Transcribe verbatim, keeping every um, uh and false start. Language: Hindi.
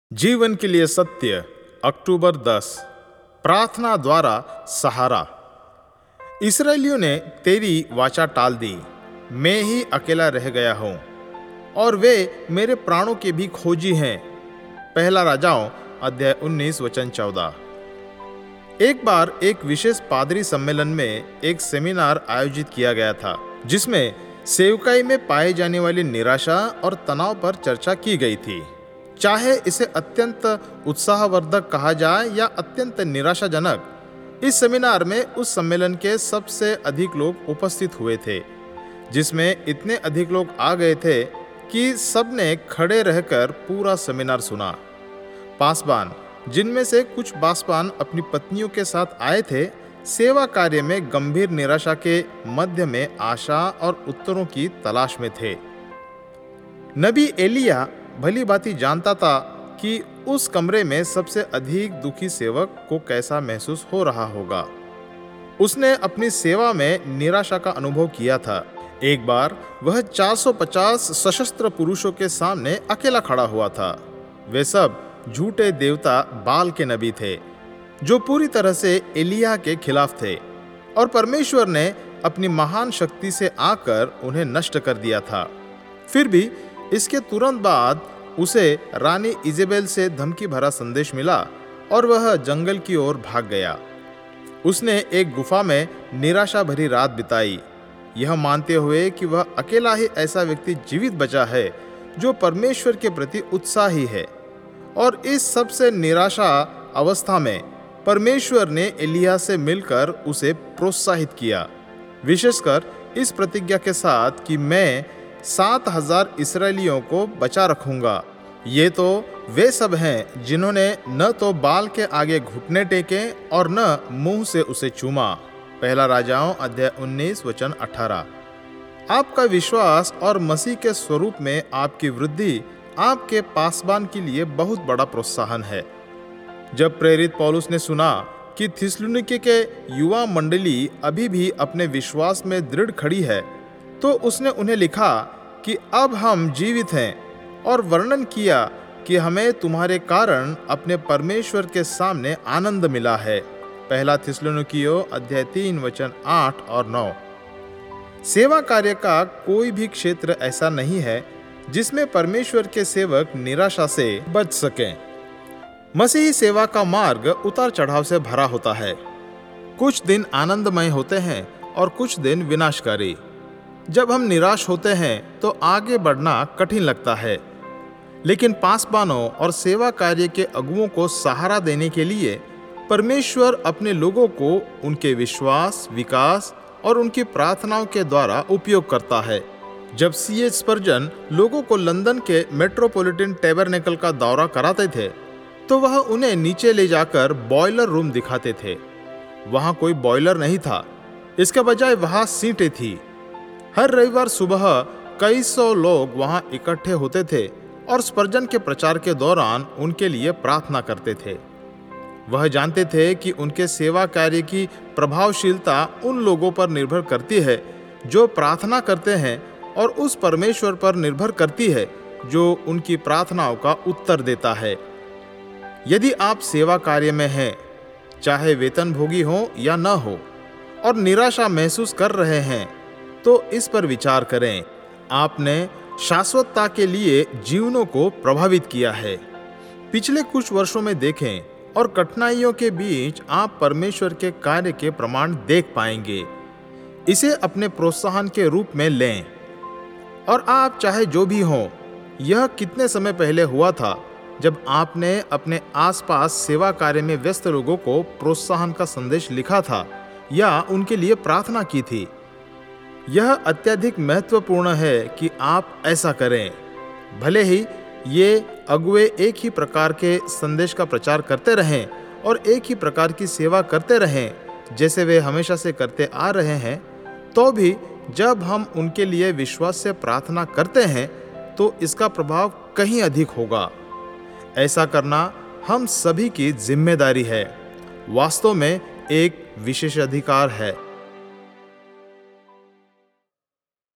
जीवन के लिए सत्य, अक्टूबर दस। प्रार्थना द्वारा सहारा। इसराइलियों ने तेरी वाचा टाल दी, मैं ही अकेला रह गया हूं और वे मेरे प्राणों के भी खोजी हैं। पहला राजाओं अध्याय उन्नीस वचन चौदह। एक बार एक विशेष पादरी सम्मेलन में एक सेमिनार आयोजित किया गया था, जिसमें सेवकाई में पाए जाने वाली निराशा और तनाव पर चर्चा की गई थी। चाहे इसे अत्यंत उत्साहवर्धक कहा जाए या अत्यंत निराशाजनक, इस सेमिनार में उस सम्मेलन के सबसे अधिक लोग उपस्थित हुए थे, जिसमें इतने अधिक लोग आ गए थे कि सबने खड़े रहकर पूरा सेमिनार सुना। पासबान, जिनमें से कुछ पासबान अपनी पत्नियों के साथ आए थे, सेवा कार्य में गंभीर निराशा के मध्य में आशा और उत्तरों की तलाश में थे। नबी एलिया भली भांति जानता था कि उस कमरे में सबसे अधिक दुखी सेवक को कैसा महसूस हो रहा होगा। उसने अपनी सेवा में निराशा का अनुभव किया था। एक बार वह चार सौ पचास सशस्त्र पुरुषों के सामने अकेला खड़ा हुआ था। वे सब झूठे देवता बाल के नबी थे, जो पूरी तरह से एलिया के खिलाफ थे, और परमेश्वर ने अपनी महान शक्ति से आकर उन्हें नष्ट कर दिया था। फिर भी इसके तुरंत बाद उसे रानी इजेबेल से धमकी भरा संदेश मिला और वह जंगल की ओर भाग गया। उसने एक गुफा में निराशा भरी रात बिताई, यह मानते हुए कि वह अकेला ही ऐसा व्यक्ति जीवित बचा है जो परमेश्वर के प्रति उत्साही है। और इस सबसे निराशा अवस्था में परमेश्वर ने एलिया से मिलकर उसे प्रोत्साहित किया, विशेषकर इस प्रतिज्ञा के साथ कि मैं सात हजार इसराइलियों को बचा रखूंगा। ये तो वे सब हैं जिन्होंने न तो बाल के आगे घुटने टेके और न मुंह से उसे चूमा। पहला राजाओं अध्याय उन्नीस वचन अठारह। आपका विश्वास और मसीह के स्वरूप में आपकी वृद्धि आपके पासबान के लिए बहुत बड़ा प्रोत्साहन है। जब प्रेरित पौलुस ने सुना कि थिस्सलुनीके के युवा मंडली अभी भी अपने विश्वास में दृढ़ खड़ी है, तो उसने उन्हें लिखा कि अब हम जीवित हैं, और वर्णन किया कि हमें तुम्हारे कारण अपने परमेश्वर के सामने आनंद मिला है। पहला थिस्सलुनीकियों अध्याय तीन वचन आठ और नौ। सेवा कार्य का कोई भी क्षेत्र ऐसा नहीं है जिसमें परमेश्वर के सेवक निराशा से बच सकें। मसीही सेवा का मार्ग उतार चढ़ाव से भरा होता है। कुछ दिन आनंदमय होते हैं और कुछ दिन विनाशकारी। जब हम निराश होते हैं तो आगे बढ़ना कठिन लगता है, लेकिन पासबानों और सेवा कार्य के अगुओं को सहारा देने के लिए परमेश्वर अपने लोगों को उनके विश्वास, विकास और उनकी प्रार्थनाओं के द्वारा उपयोग करता है। जब सी एच स्पर्जन लोगों को लंदन के मेट्रोपॉलिटन टैबरनेकल का दौरा कराते थे, तो वह उन्हें नीचे ले जाकर बॉयलर रूम दिखाते थे। वहां कोई बॉयलर नहीं था, इसके बजाय वहां सीटें थी। हर रविवार सुबह कई सौ लोग वहां इकट्ठे होते थे और स्पर्जन के प्रचार के दौरान उनके लिए प्रार्थना करते थे। वह जानते थे कि उनके सेवा कार्य की प्रभावशीलता उन लोगों पर निर्भर करती है जो प्रार्थना करते हैं, और उस परमेश्वर पर निर्भर करती है जो उनकी प्रार्थनाओं का उत्तर देता है। यदि आप सेवा कार्य में हैं, चाहे वेतनभोगी हो या न हो, और निराशा महसूस कर रहे हैं, तो इस पर विचार करें। आपने शाश्वतता के लिए जीवनों को प्रभावित किया है। पिछले कुछ वर्षों में देखें और कठिनाइयों के बीच आप परमेश्वर के कार्य के प्रमाण देख पाएंगे। इसे अपने प्रोत्साहन के रूप में लें। और आप चाहे जो भी हों, यह कितने समय पहले हुआ था जब आपने अपने आसपास सेवा कार्य में व्यस्त लोगों को प्रोत्साहन का संदेश लिखा था या उनके लिए प्रार्थना की थी। यह अत्यधिक महत्वपूर्ण है कि आप ऐसा करें। भले ही ये अगुए एक ही प्रकार के संदेश का प्रचार करते रहें और एक ही प्रकार की सेवा करते रहें जैसे वे हमेशा से करते आ रहे हैं, तो भी जब हम उनके लिए विश्वास से प्रार्थना करते हैं तो इसका प्रभाव कहीं अधिक होगा। ऐसा करना हम सभी की जिम्मेदारी है, वास्तव में एक विशेषाधिकार है।